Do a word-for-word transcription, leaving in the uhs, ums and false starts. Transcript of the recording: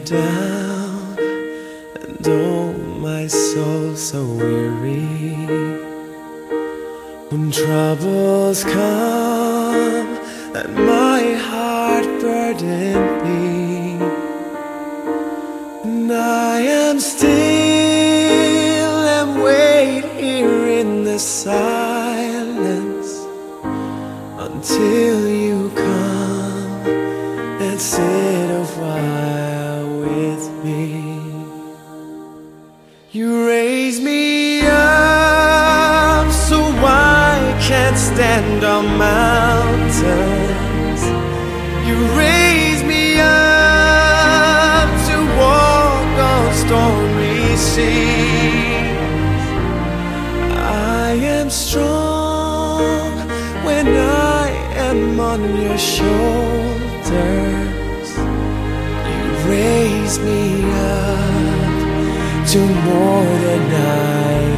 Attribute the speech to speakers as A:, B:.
A: down, and oh, my soul so weary. When troubles come and my heart burden me, and I am still and wait here in the silence until you come and sit a while with me. You raise me up so I can't stand on mountains. You raise me up to walk on stormy seas. I am strong when I am on your shoulders. You raise me up to more than I